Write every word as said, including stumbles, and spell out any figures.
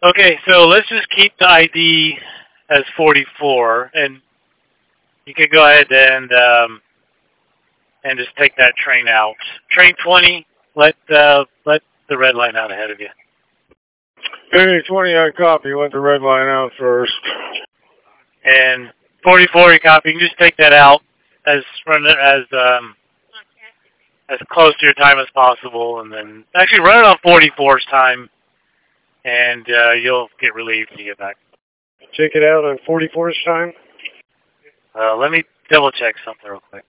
Okay, so let's just keep the I D as forty-four, and you can go ahead and um, and just take that train out. Train twenty, let uh, let the red line out ahead of you. Hey, twenty, I copy. Let the red line out first. And forty-four, you copy. You can just take that out as run it as um, as close to your time as possible, and then actually run it on forty-four's time, and uh, you'll get relieved when you get back. Take it out on forty-four's time? Uh, let me double check something real quick.